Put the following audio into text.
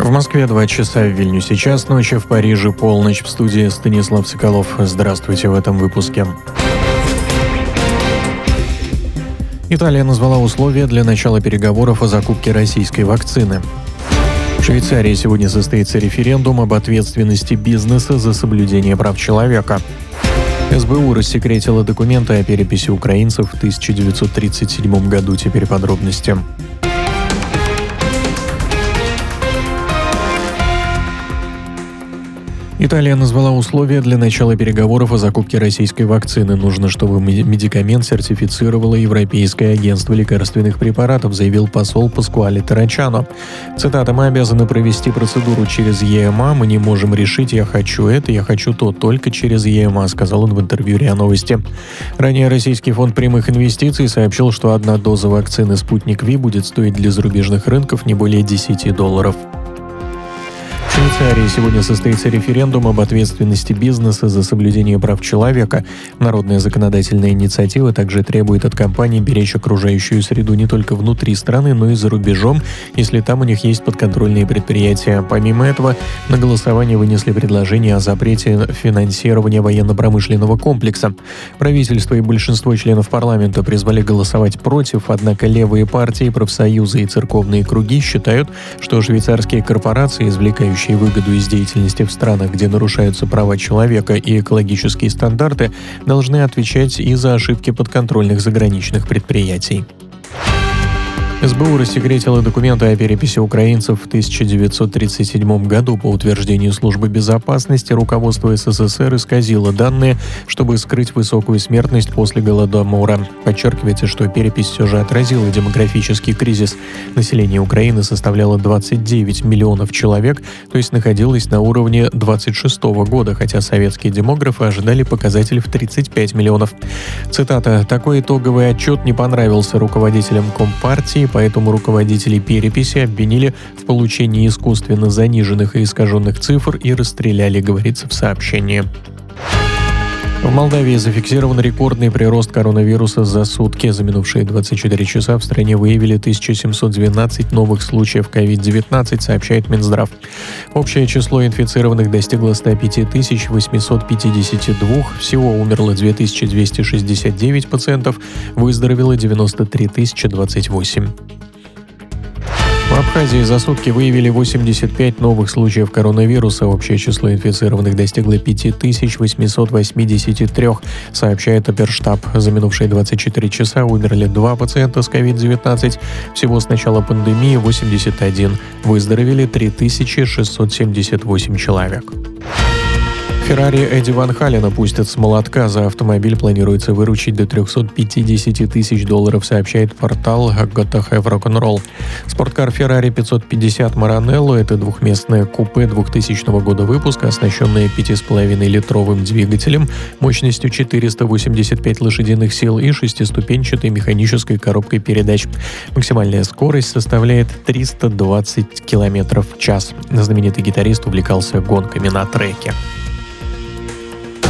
В Москве 2 часа, в Вильнюсе час ночи, в Париже полночь. В студии Станислав Соколов. Здравствуйте в этом выпуске. Италия назвала условия для начала переговоров о закупке российской вакцины. В Швейцарии сегодня состоится референдум об ответственности бизнеса за соблюдение прав человека. СБУ рассекретила документы о переписи украинцев в 1937 году. Теперь подробности. Италия назвала условия для начала переговоров о закупке российской вакцины. Нужно, чтобы медикамент сертифицировало Европейское агентство лекарственных препаратов, заявил посол Паскуале Тарачано. Цитата: «Мы обязаны провести процедуру через ЕМА. Мы не можем решить, я хочу это, я хочу то, только через ЕМА», сказал он в интервью РИА Новости. Ранее Российский фонд прямых инвестиций сообщил, что одна доза вакцины «Спутник Ви» будет стоить для зарубежных рынков не более $10. В Швейцарии сегодня состоится референдум об ответственности бизнеса за соблюдение прав человека. Народная законодательная инициатива также требует от компаний беречь окружающую среду не только внутри страны, но и за рубежом, если там у них есть подконтрольные предприятия. Помимо этого, на голосование вынесли предложение о запрете финансирования военно-промышленного комплекса. Правительство и большинство членов парламента призвали голосовать против, однако левые партии, профсоюзы и церковные круги считают, что швейцарские корпорации, извлекающие выгоду из деятельности в странах, где нарушаются права человека и экологические стандарты, должны отвечать и за ошибки подконтрольных заграничных предприятий. СБУ рассекретила документы о переписи украинцев в 1937 году. По утверждению Службы безопасности, руководство СССР исказило данные, чтобы скрыть высокую смертность после Голодомора. Подчеркивается, что перепись все же отразила демографический кризис. Население Украины составляло 29 миллионов человек, то есть находилось на уровне 1926 года, хотя советские демографы ожидали показатель в 35 миллионов. Цитата: «Такой итоговый отчет не понравился руководителям Компартии, поэтому руководители переписи обвинили в получении искусственно заниженных и искаженных цифр и расстреляли», говорится в сообщении. В Молдавии зафиксирован рекордный прирост коронавируса за сутки. За минувшие 24 часа в стране выявили 1712 новых случаев COVID-19, сообщает Минздрав. Общее число инфицированных достигло 105 852. Всего умерло 2269 пациентов, выздоровело 93 028. В Абхазии за сутки выявили 85 новых случаев коронавируса. Общее число инфицированных достигло 5883, сообщает Оперштаб. За минувшие 24 часа умерли 2 пациента с COVID-19. Всего с начала пандемии 81. Выздоровели 3678 человек. Феррари Эдди Ван Халена пустят с молотка. За автомобиль планируется выручить до $350 тысяч, сообщает портал Got to Have Rock'n'Roll. Спорткар Феррари 550 Маранелло — это двухместное купе 2000 года выпуска, оснащенное 5,5-литровым двигателем мощностью 485 лошадиных сил и шестиступенчатой механической коробкой передач. Максимальная скорость составляет 320 км в час. Знаменитый гитарист увлекался гонками на треке.